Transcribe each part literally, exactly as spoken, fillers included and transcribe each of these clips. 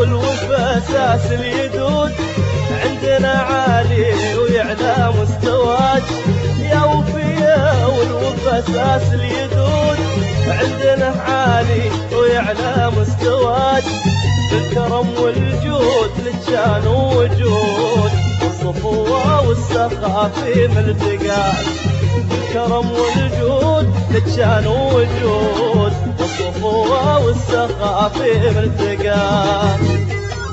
والوفا اساس اليدود، عندنا عالي ويعلى مستواك يا وفيا والوفا اساس اليدود، عندنا عالي ويعلى مستواك، بالكرم والجود لك شان ووجود، والصفوة والسخاء في ملتقاك، بالكرم والجود لك شان ووجود، والصفوة والسخاء في ملتقاك.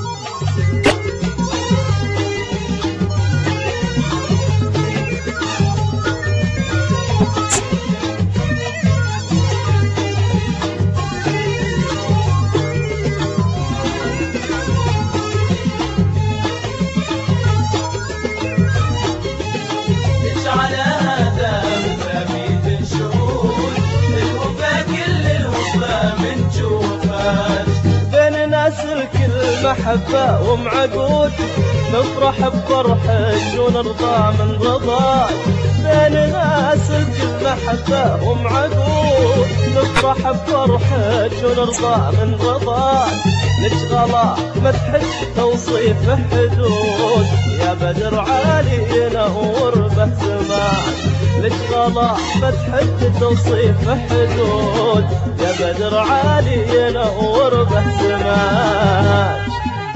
بين ناس الكل محبة ومعقود، نفرح بفرحك ونرضى من رضاك، بين ناس الكل محبة ومعقود، نفرح بفرحك ونرضى من رضاك، لك غلا ما تحس توصيف حدود، يا بدر عالي ينور به زمان، لك غلا ما تحد توصيف حدود، يا بدر عالي ينور به زمان.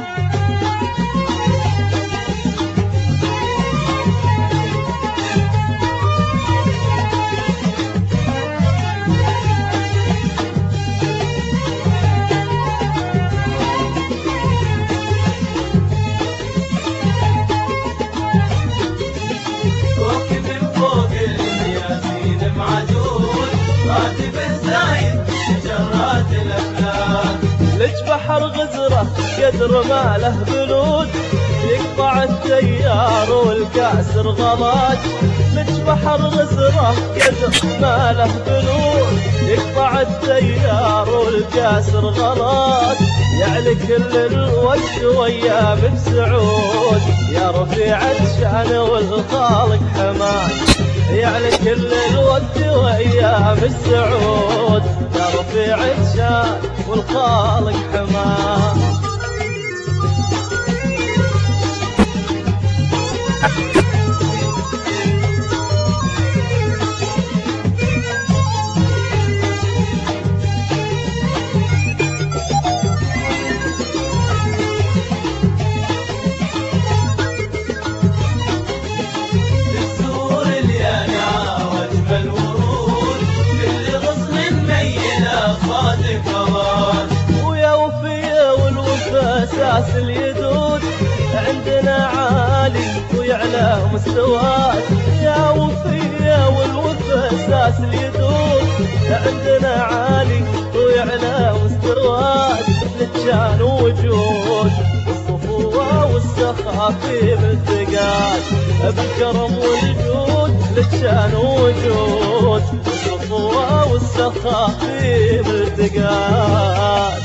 لك بحر غزرة قدر ما له بلود، يقطع التيار والكاسر غلاك، لك بحر غزرة قدر ما له بلود، يقطع التيار والكاسر غلاك، يعلى كل الوقت وايام بسعود، يا رفيع الشان والخالق حماك، يعلى كل الوقت وايام السعود، يا رفيع الشان والخالق حماه. اساس اليدود، عندنا عالي ويعلى مستواك، يا وفيا والوفا اساس اليدود، عندنا عالي ويعلى مستواك، لك شان ووجود، والصفوة والسخاء في ملتقاك، بالكرم والجود لك شان ووجود، والصفوة والسخاء في ملتقاك.